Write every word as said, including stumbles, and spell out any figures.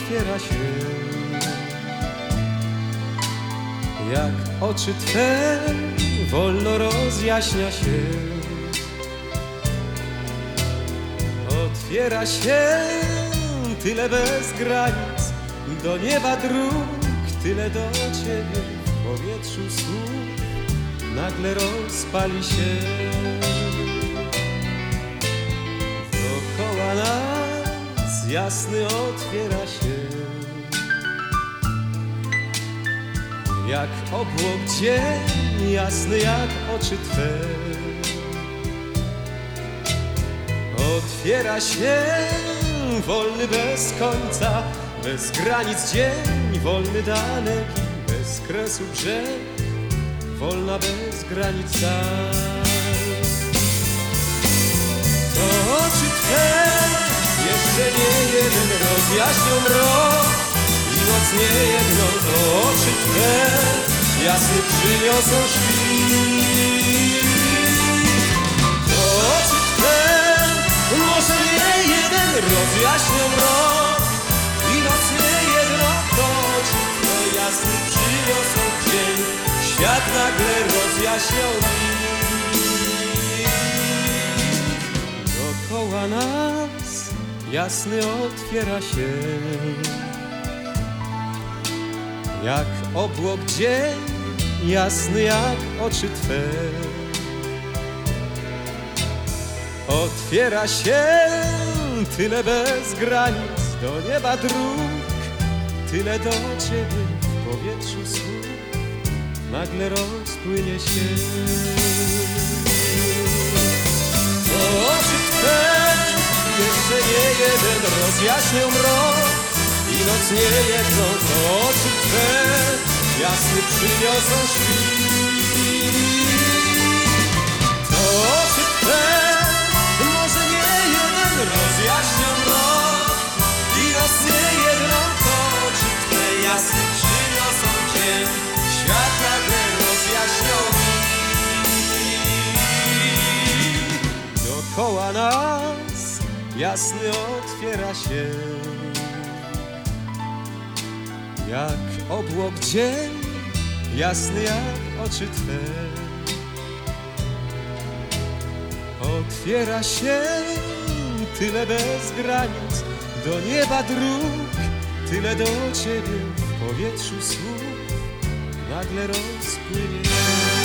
otwiera się, jak oczy Twe wolno rozjaśnia się. Otwiera się tyle bez granic, do nieba dróg, tyle do Ciebie. W powietrzu słów nagle rozpali się. Dookoła nas jasny otwiera się, jak obłok dzień, jasny jak oczy Twe. Otwiera się wolny bez końca, bez granic dzień, wolny daleki, bez kresu brzeg, wolna bez granic dal. To oczy Twe jeszcze nie jeden rozjaśnią mrok i noc nie jedną. To oczy Twe jasny przyniosą świt. To oczy Twe może nie jeden rozjaśnią mrok i noc nie jedną. To oczy Twe jasny przyniosą dzień, świat nagle rozjaśnią mi. Dookoła nas jasny otwiera się, jak obłok dzień, jasny jak oczy Twe. Otwiera się tyle bez granic, do nieba dróg, tyle do Ciebie. W powietrzu słów nagle rozpłynie się. To oczy Twe jeszcze nie jeden rozjaśnią mrok i noc nie jedną. To oczy Twe jasny przyniosą świt. To oczy Twe może nie jeden rozjaśnią mrok i noc nie jedną. To oczy Twe jasny przyniosą dzień, świat nagle rozjaśnią mi. Dookoła nas jasny otwiera się, jak obłok dzień, jasny jak oczy Twe. Otwiera się tyle bez granic, do nieba dróg, tyle do Ciebie. W powietrzu słów nagle rozpłynie się.